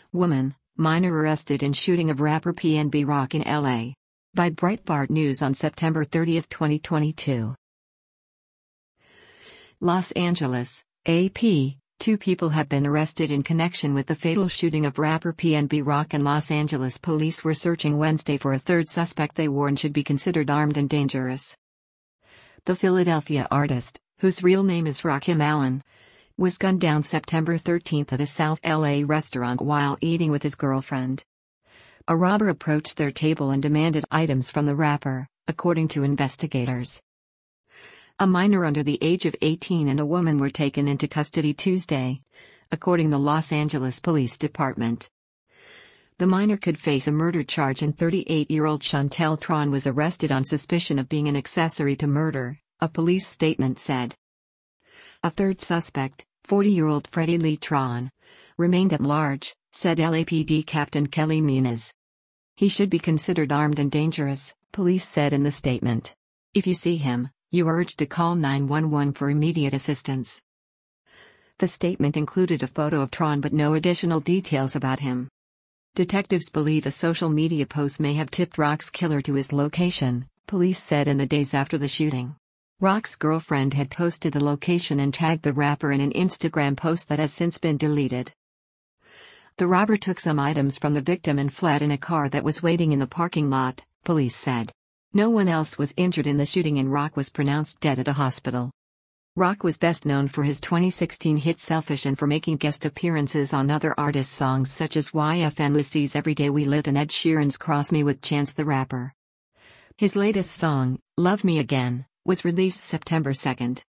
Woman, minor arrested in shooting of rapper PNB Rock in LA. By Breitbart News on September 30, 2022. Los Angeles, AP. Two people have been arrested in connection with the fatal shooting of rapper PNB Rock, and Los Angeles police were searching Wednesday for a third suspect they warn should be considered armed and dangerous. The Philadelphia artist, whose real name is Rakim Allen, was gunned down September 13 at a South LA restaurant while eating with his girlfriend. A robber approached their table and demanded items from the rapper, according to investigators. A minor under the age of 18 and a woman were taken into custody Tuesday, according to the Los Angeles Police Department. The minor could face a murder charge, and 38-year-old Chantel Tron was arrested on suspicion of being an accessory to murder, a police statement said. A third suspect, 40-year-old Freddie Lee Tron, remained at large, said LAPD Captain Kelly Muniz. He should be considered armed and dangerous, police said in the statement. If you see him, you are urged to call 911 for immediate assistance. The statement included a photo of Tron but no additional details about him. Detectives believe a social media post may have tipped Rock's killer to his location, police said in the days after the shooting. Rock's girlfriend had posted the location and tagged the rapper in an Instagram post that has since been deleted. The robber took some items from the victim and fled in a car that was waiting in the parking lot, police said. No one else was injured in the shooting, and Rock was pronounced dead at a hospital. Rock was best known for his 2016 hit Selfish and for making guest appearances on other artists' songs such as YFNLC's Everyday We Lit and Ed Sheeran's Cross Me with Chance the Rapper. His latest song, Love Me Again, was released September 2.